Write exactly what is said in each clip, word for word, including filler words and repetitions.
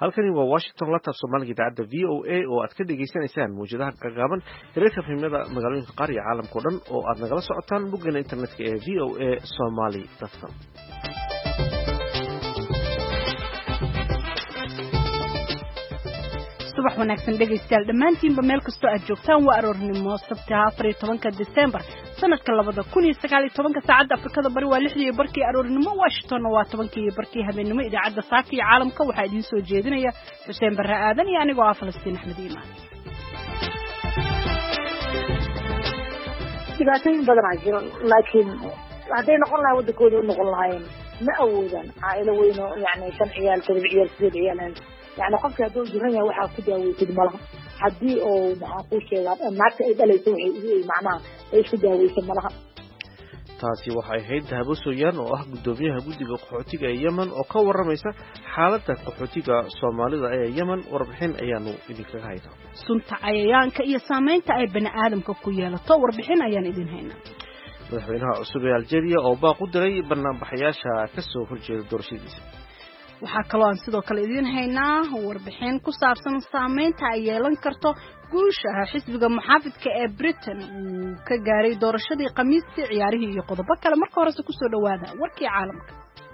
halkani waa Washington la taab Soomaaliga idaacada V O A oo aad ka dhageysanaysaan muujadaha gagaaban hirarka filimada magaalooyinka qaar iyo caalamka oo dhan oo aad nagala socotaan boggeena internetka ee v o a somali dot com. subax wanaagsan dhegaystayaal dhammaantiinba meel kastoo aad joogtaan waa aroornimo sabtaha afar iyo tobanka December sanadka labada kun iyo sagaal iyo tobanka saacadda Afrikada Bari waa lixdii iyo barkii aroornimo Washington waa tobankii iyo barkii habeenimo idaacadda saaka iyo caalamka waxaa idiin soo jeedinaya Xuseen Barre Aadan iyo anigoo ah Falastiin Axmed Iimaan. dhibaatooyin badan aa jiro laakiin hadday noqon lahaa waddankooda u noqon lahaayeen ma awoodaan caa'ilo weyn oo yacni shan ciyaal todoba ciyaal sideed ciyaal يعني قفك هذول جرّينا واحد كده ويتدمرها حدي أو معقول شيء معك إذا ليس معناه إيش كده ويسمى taasi waxay ahayd Dahabo Sooyaan oo ah gudoomiyaha guddiga qaxootiga ee Yemen oo ka waramaysa xaaladda qaxootiga Soomaalida ee Yemen warbixin ayaanu idinka haynaa sunta cayayaanka iyo saameynta ay bani'aadamka ku yeelato warbixin ayaan idin haynaa madaxweynaha cusub ee Algeria oo baaq u diray barnaamijyaasha ka soo horjeeda doorashadiisa waxaa kaloo aan sidoo kale idin haynaa warbixin ku saabsan saameynta ay yeelan karto guusha xisbiga muxaafidka ee Britain uu ka gaaray doorashadii Khamiistii ciyaarihii iyo qodobo kale marka hore ku soo dhawaada warkii caalamka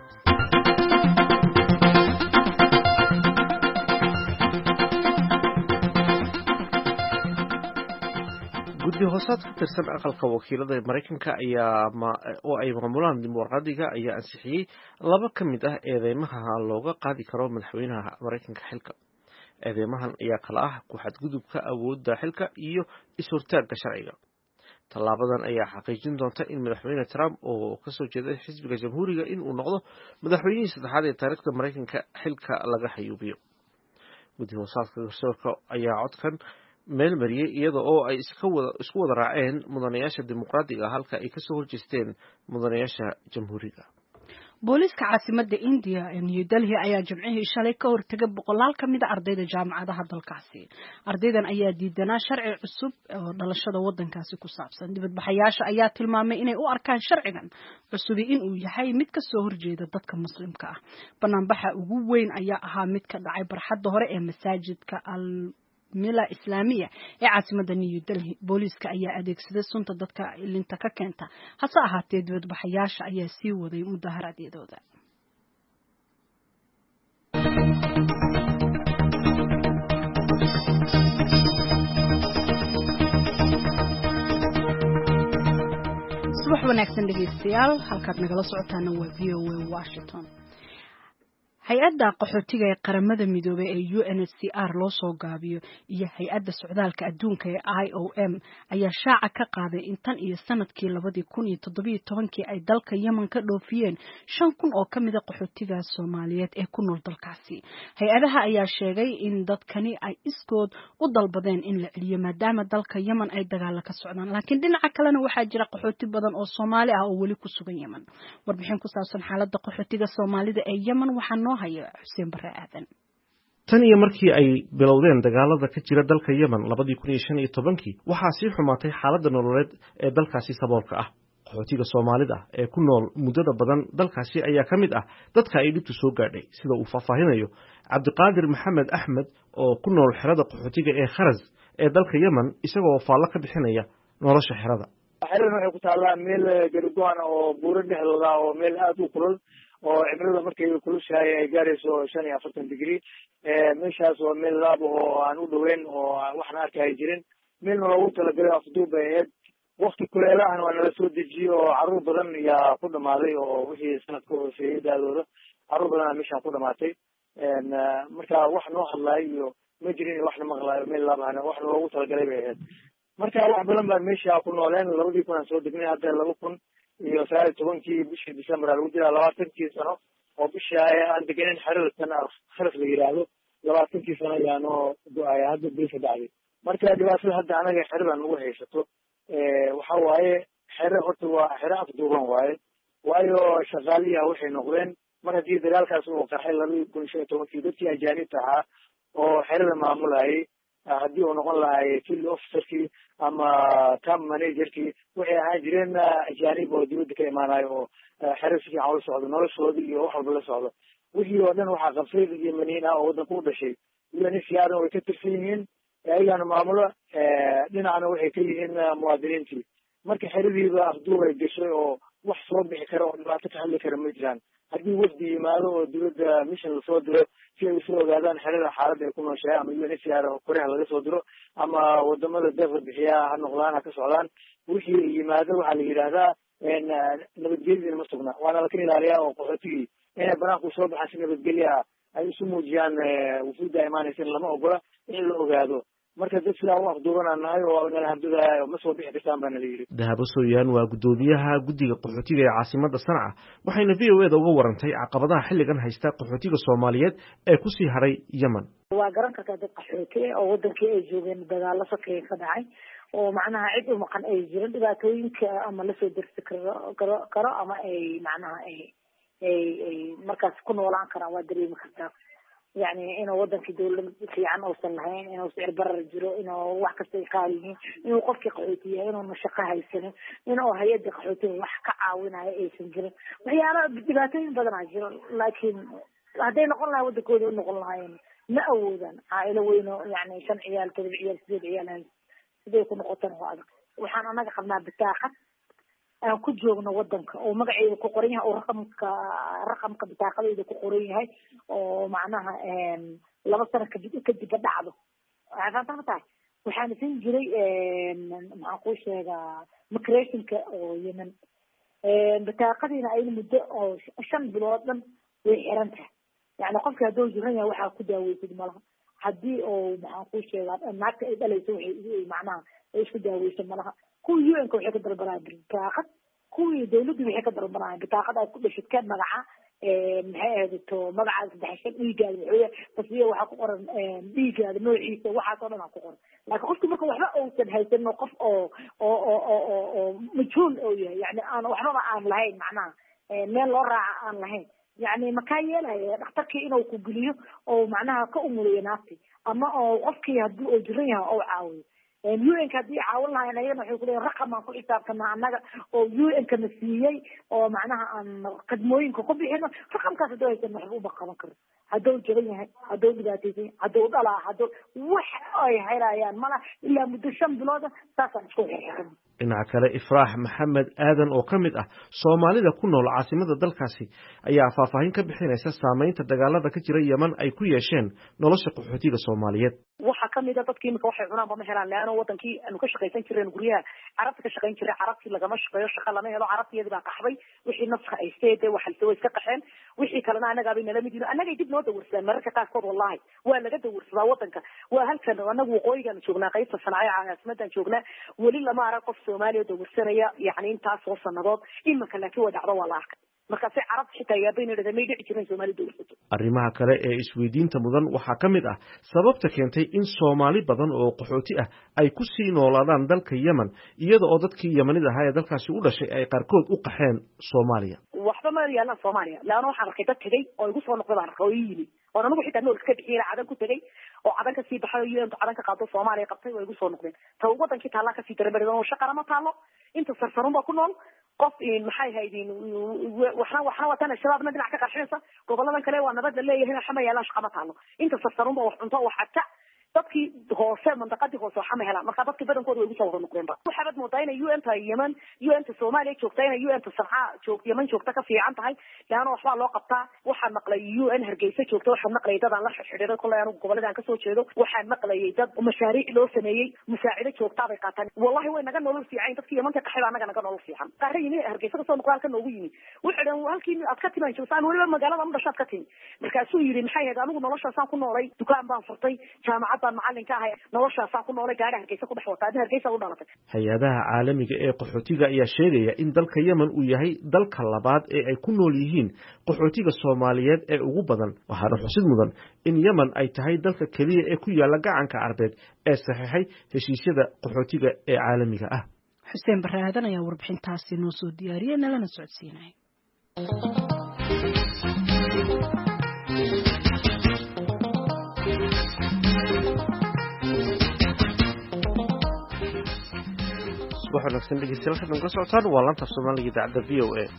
guddi hoosaad ka tirsan aqalka wakiilada Mareykanka ayaa oo ay maamulaan dimuqraadiga ayaa ansixiyay laba ka mid ah eedeymaha looga qaadi karo madaxweynaha Mareykanka xilka eedeymahan ayaa kala ah ku xadgudubka awoodda xilka iyo is-hortaagga sharciga tallaabadan ayaa xaqiijin doonta in madaxweyne Trump oo ka soo jeeday xisbiga jamhuuriga in uu noqdo madaxweynihii saddexaad ee taariikhda Mareykanka xilka laga xayuubiyo guddi hoosaadka garsoorka ayaa codkan meel mariyay iyada oo ay iska wada isku wada raaceen mudanayaasha dimuqraadiga halka ay ka soo horjeesteen mudanayaasha jamhuuriga booliska caasimadda India ee New Delhi ayaa jimcihii shalay ka hortagay boqolaal ka mid ah ardayda jaamacadaha dalkaasi ardaydan ayaa diidanaa sharci cusub oo dhalashada wadankaasi ku saabsan dibadbaxayaasha ayaa tilmaamay inay u arkaan sharcigan cusub in uu yahay mid ka soo horjeeda dadka muslimka ah banaanbaxa ugu weyn ayaa ahaa mid ka dhacay barxadda hore ee masaajidka al mila islaamiya ee caasimadda New Delhi booliska ayaa adeegsaday sunta dadka ilinta ka keenta hase ahaatee dibadbaxayaasha ayaa sii waday mudaharaadooda subax wanaagsan dhegeystayaal halkaad nagala socotaana waa V O A Washington hay-adda qaxootiga ee qaramada midoobay ee U N H C R loo soo gaabiyo iyo hay-adda socdaalka adduunka ee I O M ayaa shaaca ka qaaday in tan iyo sanadkii labadii kun iyo toddobiyo tobankii ay dalka Yemen ka dhoofiyeen shan kun oo ka mid ah qaxootiga Soomaaliyeed ee ku nool dalkaasi hay-adaha ayaa sheegay in dadkani ay iskood u dalbadeen in la celiyo maadaama dalka Yemen ay dagaal ka socdaan laakiin dhinaca kalena waxaa jira qaxooti badan oo Soomaali ah oo weli ku sugan Yemen warbixin ku saabsan xaaladda qaxootiga Soomaalida ee Yemen waxaa Xuseen Barre Aadan tan iyo markii ay bilowdeen dagaalada ka jira dalka Yemen labadii kun iyo shan iyo tobankii waxaa sii xumaatay xaaladda nololeed ee dalkaasi saboolka ah qaxootiga Soomaalida ee ku nool muddada badan dalkaasi ayaa ka mid ah dadka ay dhibtu soo gaadhay sida uu faahfaahinayo Cabdiqaadir Maxamed Axmed oo ku nool xerada qaxootiga ee Kharaz ee dalka Yemen isagoo faallo ka bixinaya nolosha xerada xerada waxay ku taalaa meel gargoon oo buuro dhexdooda oo meel aad u kulul oo cimilada markay kulushahay ay gaarayso shan iyo afartan degree meeshaas waa meel laab oo aan u dhoweyn oo waxna arkay jirin meelna loogu talagalay afduub bay ahayd waqti kuleelahan waa nala soo dejiyey oo carruur badan ayaa ku dhamaaday oo wixii sanadka hooseeyey daadooda carruur badan meeshaan ku dhamaatay marka wax noo hadlaayo iyo ma jirin waxna maqlaayo meel laabahana waxna loogu talagalay bay ahayd marka wax badan baan meesha ku nooleen labadii kun aan soo degnay hadda laba kun iyo sagaal iyo tobankii bishii December lagu jiraa labaatankii sano oo bisha aan deganin xerada tan kharaf la yiraahdo labaatankii sano ayaanoo go-ay hadda bisha dhacday marka dhibaatada hadda anaga xeradan ugu haysato waxa waaye xero horta waa xero afduuban waaye waayo shaqaaliyaha waxay noqdeen mar haddii dagaalkaas uu qarxay labadii kun iyo shan iyo tobankii dadkii ajaanibta ahaa oo xerada maamulayay haddii uu noqon lahay field officerkii ama camp managerkii waxay ahaan jireen ajaanib oo dibadda ka imaanayo oo xero si fiican ula socdo noloshooda iyo wax walba la socdo wixii oo dhan waxaa qabsay dad yemeniin ah oo waddanka u dhashay u n h c r way ka tirsan yihiin ayagana maamulo dhinacna waxay ka yihiin muwaadiniintii marka xeradiiba afduub ay gashay oo wax soo bixi kara oo dhibaato ka hadli kara ma jiraan haddii wafdi yimaado oo dowladda mission lasoo diro si ay usoo ogaadaan xerada xaaladda ay ku nooshahay ama u n h c r koreha laga soo diro ama wadamada deeqda bixiyaa ha noqdaan ha ka socdaan wixii yimaado waxaa la yidhaahdaa nabadgelyadina ma sugna waana laka ilaaliyaa oo qaxootigii inay banaanku soo baxaan si nabadgelya ah ay isu muujiyaan wufuudda imaanaysa in lama ogola in la ogaado marka dad sidaa u afduubanaan nahay oo nala hardudaya ma soo bixi kartaan baa nala yidhi. Dahabo Sooyaan waa guddoomiyaha guddiga qaxootiga ee caasimada Sanca waxayna v o e da uga warantay caqabadaha xilligan haysta qaxootiga Soomaaliyeed ee ku sii haray Yemen. waa garan kartaa dad qaxooti oo wadankii ay joogeen dagaalo sokeeye ka dhacay oo macnaha cid u maqan ay jirin dhibaatooyinka ama lasoo dersi karo karo ama ay macnaha ay ay ay markaas ku noolaan karaan waa dareemi kartaa يعني إنه وضن في دولة في عن أوصل لهين إنه سعر برا الجرو إنه واحد يقالين إنه وقف قحوتية إنه مشقة هاي السنة إنه هيدا قحوتية وحكة عاونا أي سنجرة وهي أنا بدباتين بدنا عجرة لكن هذين قلنا ودي كودي نقول لهين ما أودا عائلة وينه يعني شن عيال كذا عيال سيد عيال هاي سيد يكون قطن هذا وحنا أنا قلنا بتاخد أنا كنت جوجنا ودنك ومقعي كقرينها أو رقمك رقمك بتاعقلي كقرينها ومعناها لما صار كجد كجد بدعه عارفة تعرف وحنا سنجري معقوش مكريشن كيمن بتاعقلينا أي مدة أو شن بلادنا وحرنتها يعني قفك هدول جرينا وحنا كده ويسد ملها حدي أو معقوش معك إذا ليسوي معناها إيش كده ويسد ملها كل يوم كل حاجة دربنا بتاعقد كل دولة بحاجة دربنا بتاعقد كل شيء كان مجا هذا تو مجا دحشة إيجاد هي تصوير وحقور إيجاد نوع عيسى وحصلنا حقور لكن قلت لك وحنا أو تنهيت النقف أو أو أو أو مجهول أو يعني أنا وحنا عن لهين معناه مال لورا عن لهين يعني مكايل هي نحتكي إنه كقوليه أو معناها كأمور ناسي أما أو قفكي هدو أجريها أو عاوي يو إن كدي عاولنا أنا يوم يقولون رقم ما كل حساب كنا عنا أو يو إن كمسيي أو معناها أن قدموين كقبل هنا رقم كذا دوي كمحبوبة قمكر هدول جريها هدول بداتي هدول على هدول وح أي حيران ما إلا مدشم بلاده ساسا شوي حكم. dhinaca kale Ifraax Maxamed Aadan oo kamid ah Soomaalida ku nool caasimada dalkaasi ayaa faahfaahin ka bixinaysa saameynta dagaalada ka jira Yemen ay ku yeesheen nolosha qaxootiga Soomaaliyeed. waxa kamid ah dadkii imika waxay cunaan ma helaan laana wadankii aanu ka shaqeysan jireen guryaha carabta ka shaqeyn jiray carabtii lagama shaqeeyo shaqo lama helo carabtiyada baa qaxbay wixii nafka ay seeday waxa soo iska qaxeen wixii kalena anaga bay nala midina anaga dib noo dawrsan mararka qaar kood wallahi waa laga dawrsadaa wadanka waa halkan anagu waqooyigan joognaa qaybta Sanaaca caasimadan joognaa wali lama arag qof Soomaaliya dawrsanaya yani intaas oo sanadood imika laakiin waa dhacdo waa la arkay marka si carab xitaa yaabeen inay meeyay jireen Soomaali dawrsato. arrimaha kale ee isweydiinta mudan waxaa kamid ah sababta keentay in Soomaali badan oo qaxooti ah ay ku sii noolaadaan dalka Yemen iyada oo dadkii Yemenida ahaa ee dalkaasi u dhashay ay qaarkood u qaxeen Soomaaliya. waxba ma yaalna Soomaaliya laana waxaan arkay dad tagay oo igu soo noqday baan arkay oo yimi oo anagu xitaa nool iska bixiyay cadan ku tagay oo cadan ka sii baxay iyo cadan ka qaado Soomaaliya qabtay oo igu soo noqdeen taw wadankii taala ka sii darbeeray oo shaqo ma taalo inta sarfarun ba ku nool qof in maxay haydin waxna waxna watan shabaabna dhinac ka qarxinaysa goboladan kale waa nabad leeyahay xama yeelan shaqo ma taalo inta sarfarun ba wax cunto wax xataa dadkii hoose mandaqadii hoose waxa ma helaan marka dadkii badankooda way ugu soo noqdeen ba waxa bad moodaynay U N ta Yemen U N ta Soomaaliya joogtayna U N ta Sanca joog Yemen joogta ka fiican tahay laana waxba loo qabtaa waxa maqlay U N Hargeysa joogta waxa maqlay dad aan la xidhiidhay kulay anigu goboladan ka soo jeedo waxa maqlay dad mashaariic loo sameeyay musaacida joogta bay qaataan wallahi way naga nolol fiican dadkii Yemen ka qaxay anaga naga nolol fiican qaarayni Hargeysa ka soo noqdaan kan ugu yimi wuxuu halkii aad ka timaan joogtaan waliba magaalada ama dhashaad ka tin markaasuu yiri maxay ahayd anigu noloshaasaan ku noolay dukaan baan furtay jaamacad macalinka ah noloshaasaan ku noolay gaari Hargeysa ku dhaxwata Hargeysa u dhalatay. hay-adaha caalamiga ee qaxootiga ayaa sheegaya in dalka Yemen uu yahay dalka labaad ee ay ku nool yihiin qaxootiga Soomaaliyeed ee ugu badan waxaana xusid mudan in Yemen ay tahay dalka kaliya ee ku yaala gacanka Carbeed ee saxiixay heshiisyada qaxootiga ee caalamiga ah. Xuseen Baraadan ayaa warbixintaasi noo soo diyaariyay nalana socodsiinay. waxaan ogsan dhegeystayaasha ka socotaan waa laanta Soomaaliga idaacada V O A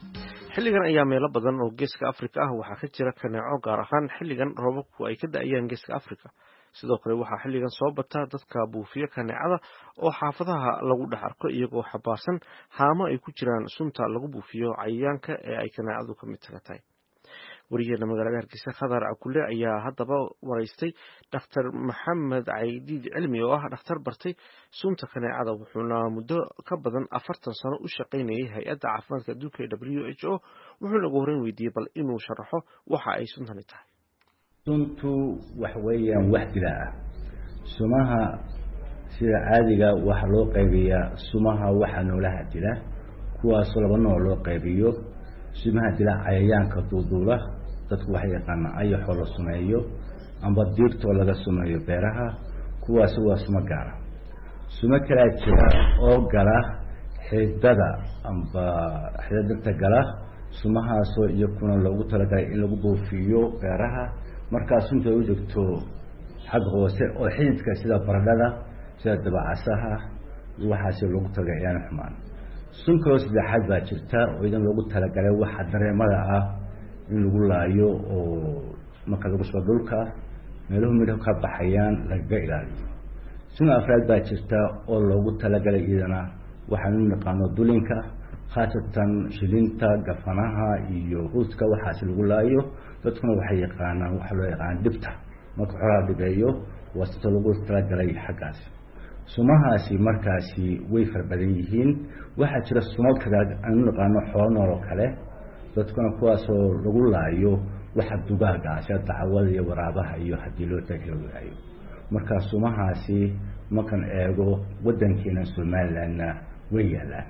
xilligan ayaa meelo badan oo geeska Afrika ah waxaa ka jira kaneeco gaar ahaan xilligan roobabku ay ka da'ayaan geeska Afrika sidoo kale waxaa xilligan soo bata dadka buufiya kaneecada oo xaafadaha lagu dhex arko iyagoo xabaarsan haamo ay ku jiraan sunta lagu buufiyo cayayaanka ee ay kaneecadu ka mid tahay wariyeena magaalada Hargeysa Khadar Akule ayaa haddaba waraystay Dr Maxamed Caydiid Cilmi oo ah dhakhtar bartay sunta kaneecada wuxuuna muddo ka badan afartan sano u shaqaynayay hay'adda caafimaadka adduunka ee W H O wuxuuna ugu horreyn weydiiyey bal inuu sharaxo waxa ay suntani tahay. suntu wax weeyaan wax dila ah sumaha sida caadiga waxa loo qaybiyaa sumaha waxa noolaha dila kuwaas laba nooc loo qaybiyo sumaha dila cayayaanka duuduula dadku waxay yaqaanaan ayaxoo la sumeeyo amba diirtoo laga sumeeyo beeraha kuwaas waa suma gaara suma kala jira oo gala xididada amba xididada gala sumahaasoo iyakuna loogu talagalay in lagu buufiyo beeraha markaa sunta u degto xag hoose oo xididka sida baradhada sida dabacasaha waxaasi loogu talagalay inaan xumaan sunka saddexaad baa jirta oo idan loogu talagalay waxa dareemada ah in lagu laayo oo marka lagu soo dhulka meelaha midho ka baxayaan laga ilaaliyo sunta afraad baa jirta oo loogu talagalay idana waxaan u naqaano dulinka khaasatan shilinta gafanaha iyo huuska waxaas lagu laayo dadkuna waxay yaqaanaan waxa loo yaqaan dibta marka xoolaha dhibeeyo wasata lagu talagalay xaggaas sumahaasi markaasi way farbadan yihiin waxaa jira sumad kale aan u naqaano xoolo nool oo kale dadkuna kuwaasoo lagu laayo waxa dugaaga sida dacwada iyo waraabaha iyo haddii loo taglaayo marka sumahaasi markan eego wadankeena Somalilandna way yaalaan.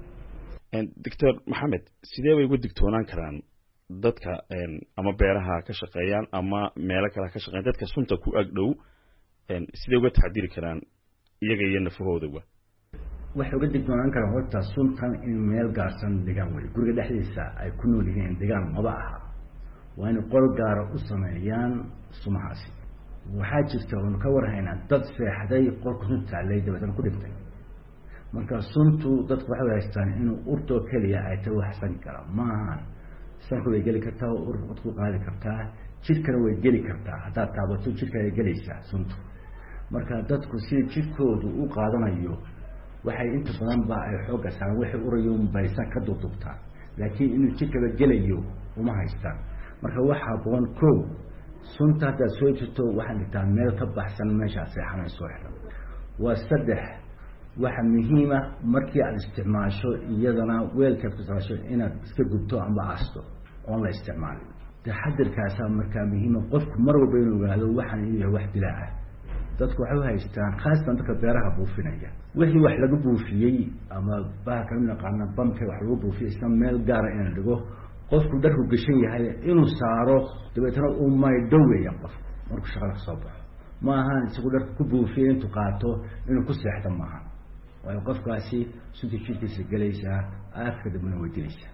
Doctor Maxamed sidee way ugu digtoonaan karaan dadka ama beeraha ka shaqeeyaan ama meelo kale ka shaqeeyaan dadka sunta ku ag dhow sidee uga taxadiri karaan iyaga iyo nafahooda waxay uga digtoonaan karaan horta suntan in meel gaarsan deegaan way guriga dhexdiisa ay ku nool yihiin deegaan maba aha waa in qol gaar u sameeyaan sumahaasi waxaa jirta oo ka warhaynaa dad seexday qolka sunta lay dabadana ku dhintay marka suntu dadku waxay haystaan inuu urto kaliya ay tahay wax san kara maaha sanku way geli kartaa ur ku qaadi kartaa jidhkana way geli kartaa hadaa taabato jidhka ay gelaysaa suntu marka dadku si jidhkoodu u qaadanayo waxay inta badan ba ay xooga saaran waxay urayeen baysan ka dudubtaa laakiin inuu jidhka gelayo uma haystaan marka waxa boon ko sunta hada soo jirto waxaan intaa meel ka baxsan meesha seexanay soo xiran waa saddex waxa muhiim ah markii aad isticmaasho iyadana weelka kusasho inaad iska gubto ama aasto oo la isticmaalo taxadirkaas marka muhiim ah qofku mar walba inuu ogaado waxaan inuu wax dilaa dadku waxay haystaan khaasatan dadka beeraha buufinaya wixii wax lagu buufiyay ama baaka in naqaan bamka wax lagu buufiyay isla meel gaar ah in dhigo qofku dharku gashan yahay inuu saaro dabeetana uu may dhaweeyo qof markuu shaqada soo baxo ma aha isagu dharku ku buufiyay intuu qaato inuu ku seexdo maaha way qofkaasi sidii shirkiisa galaysaa aafka dibna way dilaysaa.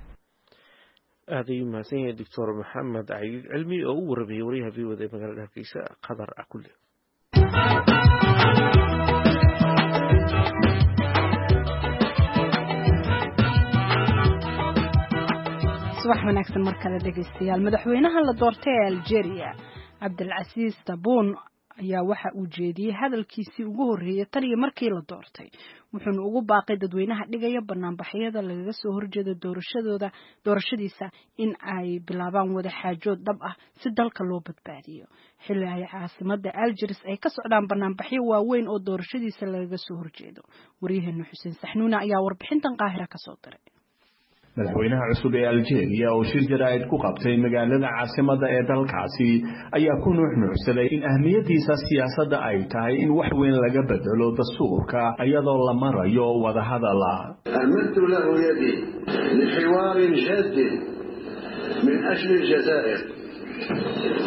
aad ayuu mahadsan yahay Doctor Maxamed Caydiid Cilmi oo u warramiyay wariyaha V O A ee magaalada Hargeysa Khadar Akule. subax wanaagsan mar kale dhegeystayaal madaxweynaha la doortay ee Algeria Abdelaziz Tebboune ayaa waxa uu jeediyay hadalkiisii ugu horeeyay tan iyo markii la doortay wuxuuna ugu baaqay dadweynaha dhigaya banaanbaxyada lagaga soo horjeedo doorashadooda doorashadiisa in ay bilaabaan wada xaajood dhab ah si dalka loo badbaadiyo xilli ay caasimada Algiers ay ka socdaan banaanbaxyo waaweyn oo doorashadiisa lagaga soo horjeedo wariyaheena Xuseen Saxnuuna ayaa warbixintan Qaahira ka soo diray madaxweynaha cusub ee Algeria oo shir jaraa'id ku qabtay magaalada caasimada ee dalkaasi ayaa ku nuuxnuuxsaday in ahmiyadiisa siyaasadda ay tahay in wax weyn laga bedelo dastuurka iyadoo la marayo wada hadal. أمدت له يدي لحوار جاد من أجل الجزائر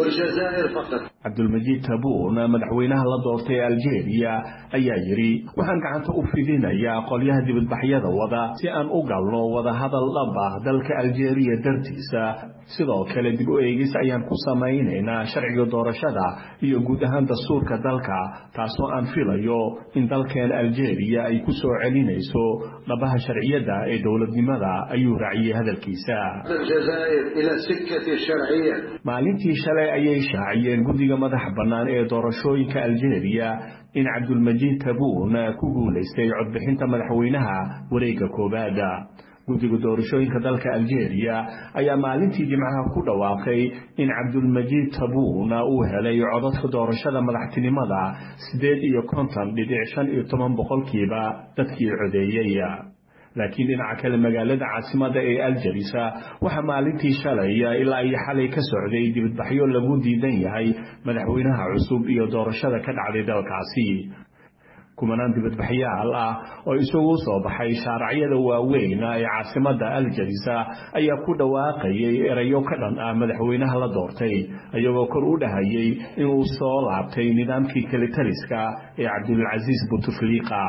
والجزائر فقط. عبد المجيد تبون مدحوينها la doortay Algeria ayaa yiri waxaan gacanta u fidinayaa qolyaha dibadbaxyada wada si aan u galno wada hadal dhab ah dalka Algeria dartiisa sidoo kale dib u eegis ayaan ku samaynaynaa sharciga doorashada iyo guud ahaan dastuurka dalka taasoo aan filayo in dalkeen Algeria ay ku soo celinayso dhabaha sharciyada ee dawladnimada ayuu raaciyay hadalkiisa. الجزائر إلى سكة الشرعية. maalintii shalay ayay shaaciyeen guddiga madax bannaan ee doorashooyinka Algeria in Cabdulmajiid Tabuun ku guuleystay codbixinta madaxweynaha wareegga koowaad. guddiga doorashooyinka dalka Algeria ayaa maalintii Jimcaha ku dhawaaqay in Cabdulmajiid Tabuun uu helay codadka doorashada madaxtinimada sideed iyo konton dhibic shan iyo toban boqolkiiba dadkii codeeyay. laakiin dhinaca kale magaalada caasimada ee Algiers waxa maalintii shalay ilaa ay xalay ka socday dibadbaxyo lagu diidan yahay madaxweynaha cusub iyo doorashada ka dhacday dalkaasi. kumanaan dibadbaxyaal ah oo isugu soo baxay shaariciyada waaweyn ee caasimada Algiers ayaa ku dhawaaqayay erayo ka dhan ah madaxweynaha la doortay ayagoo kor u dhahayay inuu soo laabtay nidaamkii kale taliska ee Cabdulaziz Bouteflika.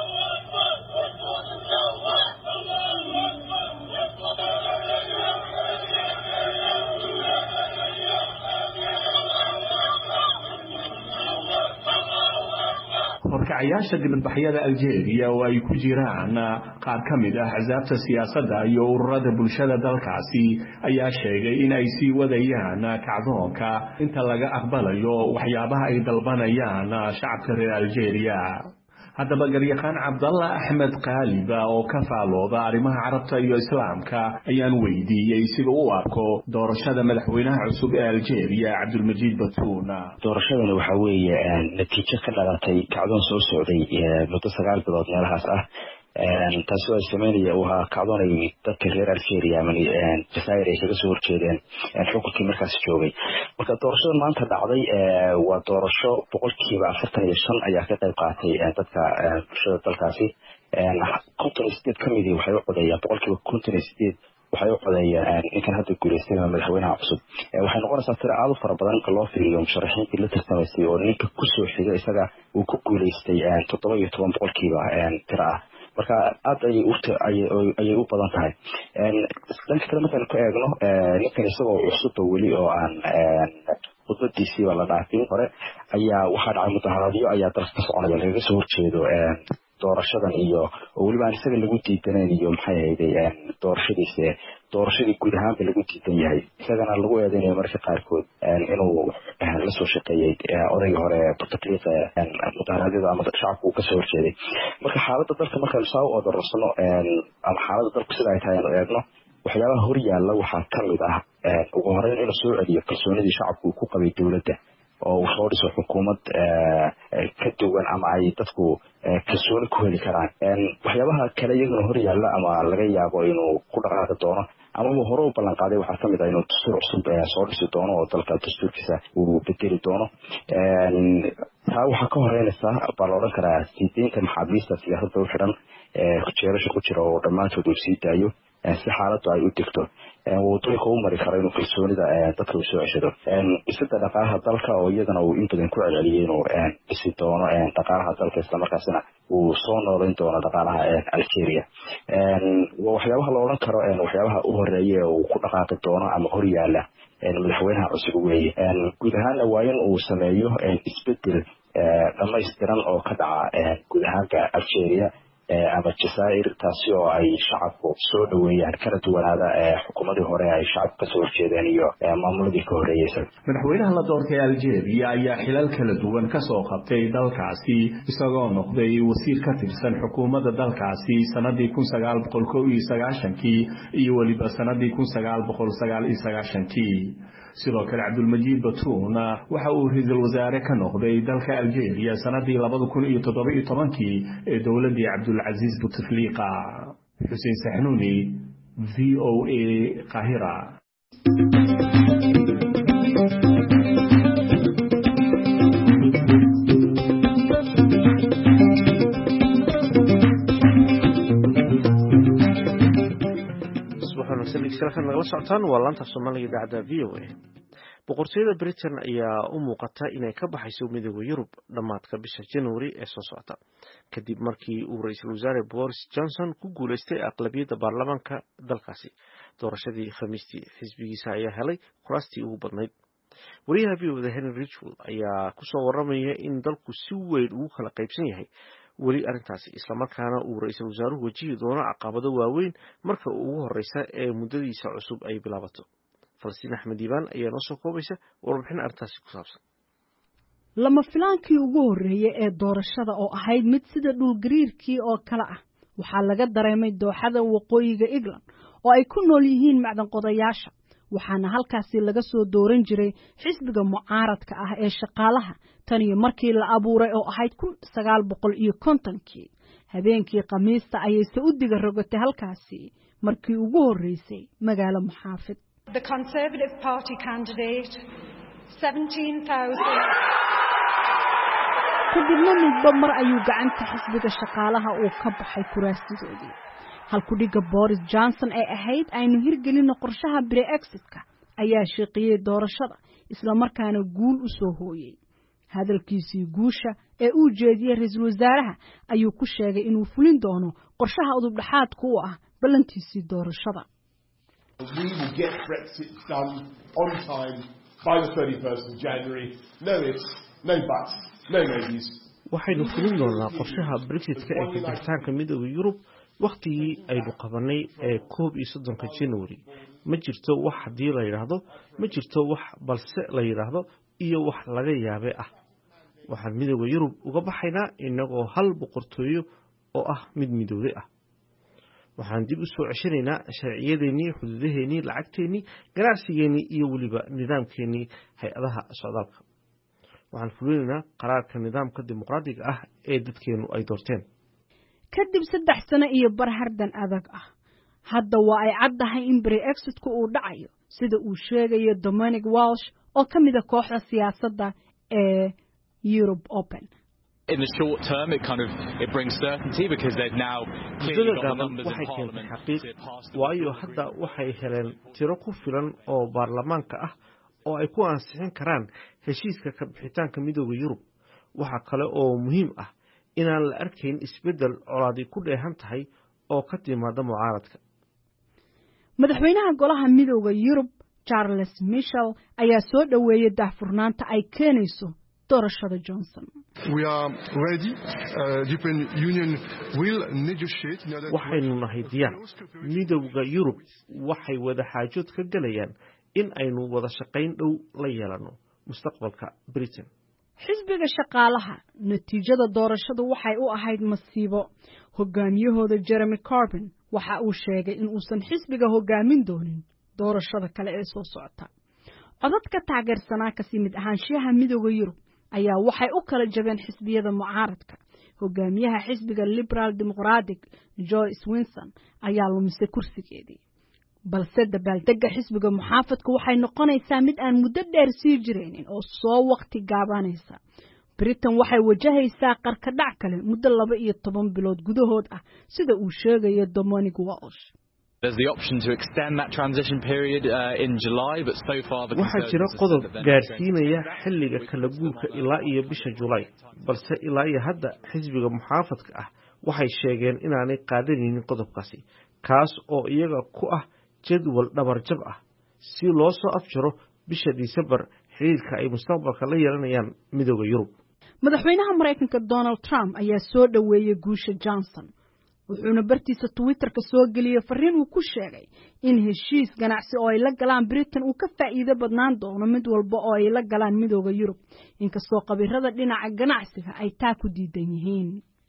horkacayaasha dibadbaxyada Algeria oo ay ku jiraan qaar ka mid ah axsaabta siyaasadda iyo ururada bulshada dalkaasi ayaa sheegay in ay sii wadayaan kacdoonka inta laga aqbalayo waxyaabaha ay dalbanayaan shacabka reer Algeria. haddaba garyaqaan Cabdallah Ahmed Qaaliba oo ka faalooda arrimaha carabta iyo islaamka ayaan weydiiyay sida uu arko doorashada madaxweynaha cusub ee Algeria Cabdulmajiid Tabuun. doorashadani waxa weeye natiijo ka dhalatay kacdoon soo socday muddo sagaal bilood meelahaas ah taasoo ay sameynaya uu ahaa kacdoonay dadka reer Algeria ama Jazaa'ir ay kaga soo horjeedeen xukunkii markaas joogay. marka doorashada maanta dhacday waa doorasho boqolkiiba afartan iyo shan ayaa ka qayb qaatay dadka bulshada dalkaasi. konton iyo sideed ka mid ah waxay u codeeyeen boqolkiiba konton iyo sideed waxay u codeeyeen inkan hadda guuleystay madaxweynaha cusub. waxay noqonaysaa tiro aad u fara badan marka loo fiiriyo musharaxiintii la tartamaysay oo ninka ku soo xigay isaga uu ku guuleystay toddoba iyo toban boqolkiiba tiro ah. marka aad ayay u ayay u badan tahay. dhanka kale markaan ku eegno ninkan isagoo cusub weli oo aan khudbadiisiiba la dhaafin hore ayaa waxaa dhacay mudaharaadyo ayaa dalka ka soconaya lagaga soo horjeedo doorashadan iyo oo weliba aan isaga lagu diidanayn iyo maxay ahayday doorashadiisa doorashadii guud ahaanba lagu diidan yahay isagana lagu eedeynayo marka qaarkood inuu la soo shaqeeyay odayga hore Bouteflika mudaharaadyada ama shacabku uu ka soo horjeeday. marka xaaladda dalka markaan soo odarsano ama xaaladda dalku sida ay tahay aan eegno waxyaabaha hor yaalla waxaa ka mid ah ugu horeyn inuu soo celiyo kalsoonidii shacabku ku qabay dowladda oo uu soo dhiso xukuumad ka duwan ama ay dadku kalsooni ku heli karaan. waxyaabaha kale iyaguna hor yaalla ama laga yaabo inuu ku dhaqaaqi doono ama uu hore u ballan qaaday waxaa ka mid ah inuu dastuur cusub soo dhisi doono oo dalka dastuurkiisa uu bedeli doono. taa waxaa ka horeynaysa baa la odhan karaa sideynta maxaabiista siyaasadda u xidhan jeerasha ku jira oo dhammaantood uu sii daayo si xaaladdu ay u degto. wadooyinka u mari karo inuu kalsoonida dadka uu soo ceshado. dhisida dhaqaalaha dalka oo iyadana uu in badan ku celceliyay inuu dhisi doono dhaqaalaha dalka islamarkaasina uu soo noolayn doono dhaqaalaha Algeria. waa waxyaabaha la odhan karo waxyaabaha u horeeya uu ku dhaqaaqi doono ama hor yaalla madaxweynaha cusub weeye. guud ahaanna waa in uu sameeyo isbedel dhammaystiran oo ka dhaca guud ahaanka Algeria ama Jazaa'ir taasi oo ay shacabku soo dhaweeyaan kala duwanaada xukuumadii hore ay shacabka ka soo horjeedeen iyo maamuladii ka horeeyay. madaxweynaha la doortay Algeria ayaa xilal kala duwan ka soo qabtay dalkaasi isagoo noqday wasiir ka tirsan xukuumadda dalkaasi sanadii kun sagaal boqol kow iyo sagaashan-kii iyo waliba sanadii kun sagaal boqol sagaal iyo sagaashan-kii. sidoo kale Cabdulmajiid Tabuun waxa uu ra'iisul wasaare ka noqday dalka Algeria sanadii laba kun iyo toddoba iyo toban-kii ee dawladii Cabdulaziz Bouteflika. Hussein Sahnuni V O A Qahira. nagala socotaan waa laanta Soomaaliga idaacada V O A. boqortooyada Britain ayaa u muuqata inay ka baxayso midowga Yurub dhamaadka bisha January ee soo socota kadib markii uu ra'iisul wasaare Boris Johnson ku guuleystay aqlabiyadda baarlamaanka dalkaasi doorashadii Khamiistii xisbigiisa ayaa helay kuraastii ugu badnayd wariyaha V O A Henry Ridgwell ayaa ku soo waramaya in dalku si weyn ugu kala qaybsan yahay weli arrintaasi isla markaana uu ra'iisul wasaaruhu wajihi doono caqabado waaweyn marka ugu horeysa ee muddadiisa cusub ay bilaabato Falastiin Axmed Diiban ayaa noo soo koobaysa warbixin arrintaasi ku saabsan lama filaankii ugu horreeyay ee doorashada oo ahayd mid sida dhulgariirkii oo kale ah waxaa laga dareemay dooxada waqooyiga England oo ay ku nool yihiin macdan qodayaasha waxaana halkaasi laga soo dooran jiray xisbiga mucaaradka ah ee shaqaalaha tan iyo markii la abuuray oo ahayd kun sagaal boqol iyo kontonkii habeenkii Khamiista ayay Sacuudiga rogatay halkaasi markii ugu horreysay magaalo muxaafid The Conservative Party candidate, seventeen thousand. kadibna midba mar ayuu gacanta xisbiga shaqaalaha uu ka baxay kuraastidoodii halku dhiga Boris Johnson ee ahayd aynu hirgelino qorshaha Brexit-ka ayaa shaqeeyay doorashada isla markaana guul u soo hooyay hadalkiisii guusha ee uu jeediyay ra'iisul wasaaraha ayuu ku sheegay inuu fulin doono qorshaha udub dhaxaadka u ah ballantiisii doorashada We will get Brexit done on time by the thirty-first of January. No ifs, no buts, no maybes. waxaynu fulin doonaa qorshaha Brexit-ka ee ka bixitaanka midowga Yurub waqtigii aynu qabanay ee koob iyo soddonka January ma jirto wax hadii la yiraahdo ma jirto wax balse la yiraahdo iyo wax laga yaabe ah waxaan midowga Yurub uga baxaynaa inagoo hal boqortooyo oo ah mid midowday ah waxaan dib u soo ceshanaynaa sharciyadeennii xuduudaheennii lacagteennii ganacsigeennii iyo weliba nidaamkeennii hay-adaha socdaalka waxaan fulinaynaa qaraarka nidaamka dimuqraadiga ah ee dadkeenu ay doorteen kadib saddex sano iyo barhardan adag ah hadda waa ay caddahay in Brexit-ku uu dhacayo sida uu sheegayo Dominic Walsh oo ka mid ah kooxda siyaasadda ee Europe Open In the short term, it kind of it brings certainty because they've now clearly got the numbers in Parliament to pass the waayo hadda waxay heleen tiro ku filan oo baarlamaanka ah oo ay ku ansixin karaan heshiiska ka bixitaanka midowga Yurub waxa kale oo muhiim ah inaan la arkayn isbedel colaadi ku dheehan tahay oo ka timaada mucaaradka madaxweynaha golaha midowga Yurub Charles Michel ayaa soo dhaweeyay daahfurnaanta ay keenayso doorashada Johnson We are ready. Uh, the European Union will negotiate. waxaynu nahay diyaar midowga Yurub waxay wada xaajood ka galayaan in aynu wada shaqayn dhow la yeelano mustaqbalka Britain xisbiga shaqaalaha natiijada doorashadu waxay u ahayd masiibo hogaamiyahooda Jeremy Corbyn waxa uu sheegay in uusan xisbiga hogaamin doonin doorashada kale ee soo socota codadka taageersanaa ka simid ahaanshiyaha midowga Yurub ayaa waxay u kala jabeen xisbiyada mucaaradka hogaamiyaha xisbiga Liberal Democratic Joyce Winson ayaa lumisay kursigeedii balse dabaaldega xisbiga muxaafadka waxay noqonaysaa mid aan muddo dheer sii jireenin oo soo waqti gaabanaysa Britain waxay wajahaysaa qarka dhac kale muddo laba iyo toban bilood gudahood ah sida uu sheegayo Dominic Walsh There's the option to extend that transition period uh, in July, but so far the waxaa jira qodob gaarsiinaya xilliga kala guurka ilaa iyo bisha July balse ilaa iyo hadda xisbiga muxaafadka ah waxay sheegeen inaanay qaadanaynin qodobkaasi kaas oo iyaga ku ah jadwal dhabar jab ah si loo soo afjaro bisha December xiriirka ay mustaqbalka la yeelanayaan midowga Yurub madaxweynaha Mareykanka Donald Trump ayaa soo dhaweeyay guusha Johnson wuxuuna bartiisa Twitter-ka soo geliyay fariin uu ku sheegay in heshiis ganacsi oo ay la galaan Britain uu ka faa'iido badnaan doono mid walba oo ay la galaan midowga Yurub inkastoo qabiirada dhinaca ganacsiga ay taa ku diidan yihiin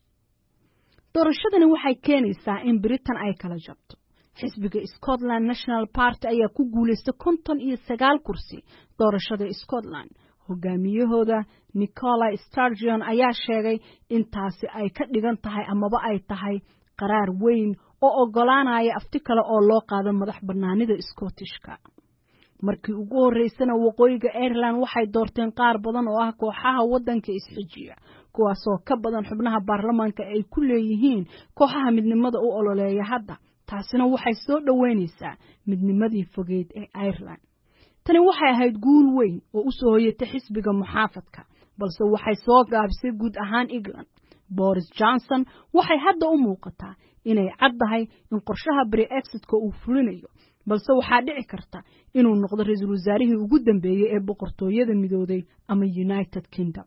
doorashadani waxay keenaysaa in Britain ay kala jabto xisbiga Scotland National Party ayaa ku guuleystay konton iyo sagaal kursi doorashada Scotland hogaamiyahooda Nicola Sturgeon ayaa sheegay in taasi ay ka dhigan tahay amaba ay tahay qaraar weyn oo ogolaanaya afti kale oo loo qaado madax banaanida Scottishka markii ugu horeysana waqooyiga Ireland waxay doorteen qaar badan oo ah kooxaha wadanka isxijiya kuwaas oo ka badan xubnaha baarlamaanka ay ku leeyihiin kooxaha midnimada u ololeeya hadda taasina waxay soo dhaweynaysaa midnimadii fogeyd ee Ireland tani waxay ahayd guul weyn oo u soo hoyatay xisbiga muxaafadka balse waxay soo gaabisay guud ahaan England. Boris Johnson waxay hadda u muuqataa inay caddahay in qorshaha Brexit-ka uu fulinayo balse waxaa dhici karta inuu noqdo ra'iisul wasaarihii ugu dambeeyay ee boqortooyada midowday ama United Kingdom.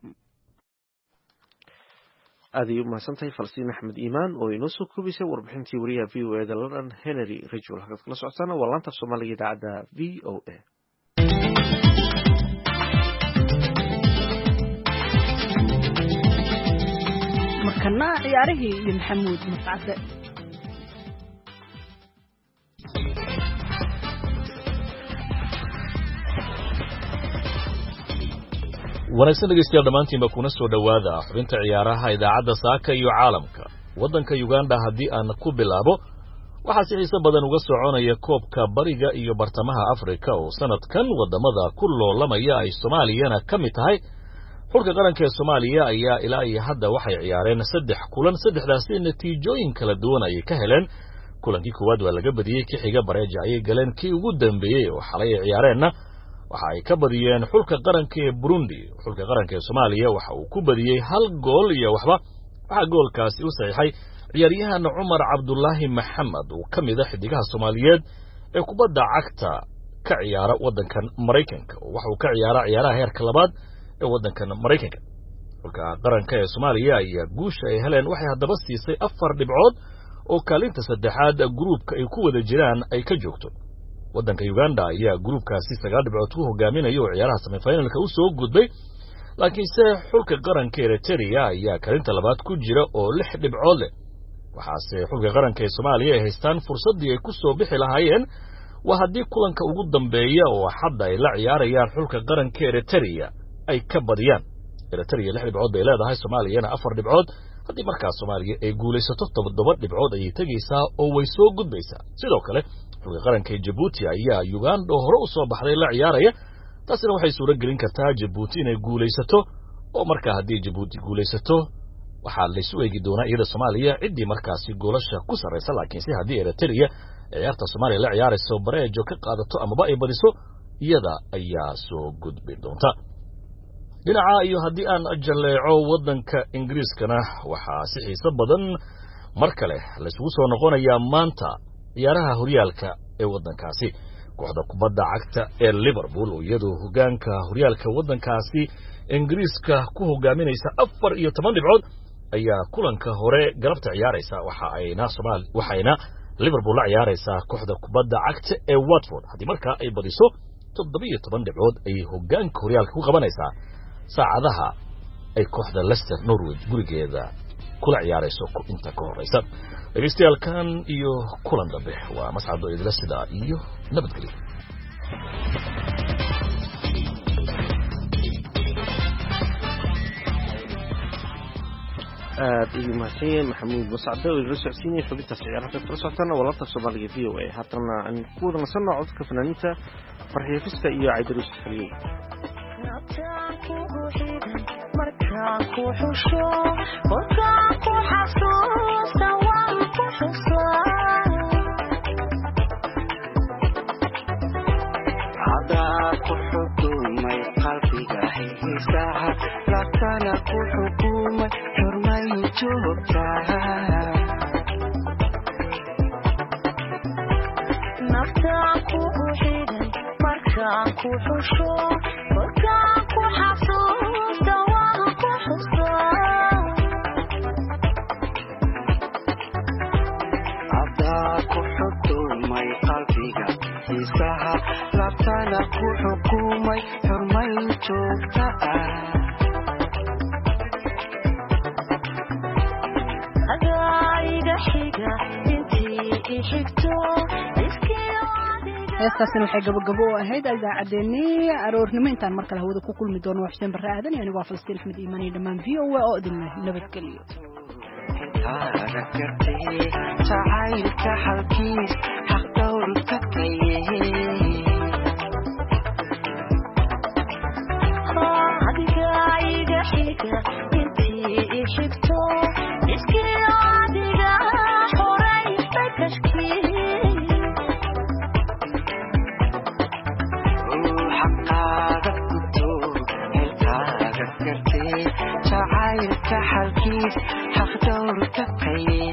aad u mahadsantahay Falsiin Axmed Iimaan oo inoo soo koobisay warbixintii wariyaha V O A da London Henry Ridgwell halkaad kala socotaan waa laanta Soomaaliga idaacadda V O A. markana ciyaarihii iyo Maxamuud Mascade. wanaagsan dhegeystayaal dhammaantiinba kuna soo dhowaada xubinta ciyaaraha idaacadda saaka iyo caalamka. waddanka Uganda haddii aan ku bilaabo waxaa si xiiso badan uga soconaya koobka bariga iyo bartamaha Afrika oo sanadkan wadamada ku loolamaya ay Soomaaliyana ka mid tahay. xulka qaranka ee Soomaaliya ayaa ilaa iyo hadda waxay ciyaareen saddex kulan, saddexdaasi natiijooyin kala duwan ay ka heleen. kulankii koowaad waa laga badiyay, ki xiga bareeja ayay galeen, kii ugu dambeeyay oo xalay ay ciyaareenna waxa ay ka badiyeen xulka qaranka ee Burundi. xulka qaranka ee Soomaaliya waxa uu ku badiyay hal gool iyo waxba. waxa goolkaasi u saxiixay ciyaaryahan Umar Cabdullaahi Maxamed oo kamid ah xidigaha Soomaaliyeed ee kubadda cagta ka ciyaara wadankan Mareykanka. waxa uu ka ciyaara ciyaaraha heerka labaad ee wadankan Mareykanka. xulka qaranka ee Soomaaliya ayaa guusha ay heleen waxay haddaba siisay afar dhibcood oo kaalinta saddexaad groupka ay ku wada jiraan ay ka joogto. waddanka Uganda ayaa groupkaasi sagaal dhibcood ku hogaaminayo oo ciyaaraha semifinalka u soo gudbay, laakiinse xulka qaranka Eritrea ayaa kaalinta labaad ku jira oo lix dhibcood leh. waxaase xulka qaranka ee Soomaaliya ay haystaan fursadii ay ku soo bixi lahaayeen waa haddii kulanka ugu dambeeya oo hadda ay la ciyaarayaan xulka qaranka Eritrea ay ka badiyaan. Eritrea lix dhibcood bay leedahay, Soomaaliyana afar dhibcood. haddii markaas Soomaaliya ay guulaysato todoba dhibcood ayay tegaysaa oo way soo gudbaysaa. sidoo kale xulka qaranka ee Djibouti ayaa Uganda hore u soo baxday la ciyaaraya, taasina waxay suuro gelin kartaa Djibouti inay guulaysato oo markaa haddii Djibouti guulaysato waxaa la isu eegi doonaa iyada Soomaaliya ciddii markaasi goolasha ku sarreysa. laakiin si haddii Eritrea ciyaarta Soomaaliya la ciyaarayso bareejo ka qaadato amaba ay badiso iyada ayaa soo gudbi doonta. dhinaca iyo haddii aan jaleeco waddanka Ingiriiskana waxaa si xiiso badan mar kale la isugu soo noqonayaa maanta ciyaaraha horyaalka ee waddankaasi. kooxda kubadda cagta ee Liverpool oo iyadoo hogaanka horyaalka waddankaasi Ingiriiska ku hogaaminaysa afar iyo toban dhibcood ayaa kulanka hore galabta ciyaaraysa. waxa ayna Soomaali waxayna Liverpool la ciyaaraysaa kooxda kubadda cagta ee Watford. haddii markaa ay badiso toddoba iyo toban dhibcood ay hogaanka horyaalka ku qabanaysaa saacadaha ay kooxda Leicester Norwich gurigeeda kula ciyaarayso inta ka horeysa. dhegeystayaal iyo kulan dambe waa mascado idila sida iyo nabadgelyo. aad iyo mahadsanyahay Maxamuud Mascade oo idila socodsiinaya xubintaas ciyaaraha kala socotana waa laanta Soomaaliga V O A. haddana aan ku wada nasanno codka fanaaniinta Farxiyo Fiska iyo Cabdiruus Xaliye. markaan ku xusho markaan ku xasuusta waan ku xusaa hadaa ku xukumay qalbiga xiisaha laabtana ku xukumay xurmay joogtaa naftaan ku xidhay markaan ku xusho markaan ku xasuusta waan ku xusaa hadaa ku xukumay qalbiga xiisaha laabtana ku xukumay xurmay joogta ah hadaa iga xiga intii i xigto heestaasina waxay gabagabo u ahayd idaacaddeenii aroornimo. intaan mar kale hawada ku kulmi doono waa Xuseen Barre Aadan iyo anigu waa Falsiin Axmed Iimaan iyo dhammaan V O A oo idinleh nabadgelyo. jacaylka halkiis xaq dhowrka kaye adiga iga xiga intii i xigto iskii adiga xoraystay kashkii حقاك كتو هلكاك كرتي جعايلك حالكيس حق دورك كيس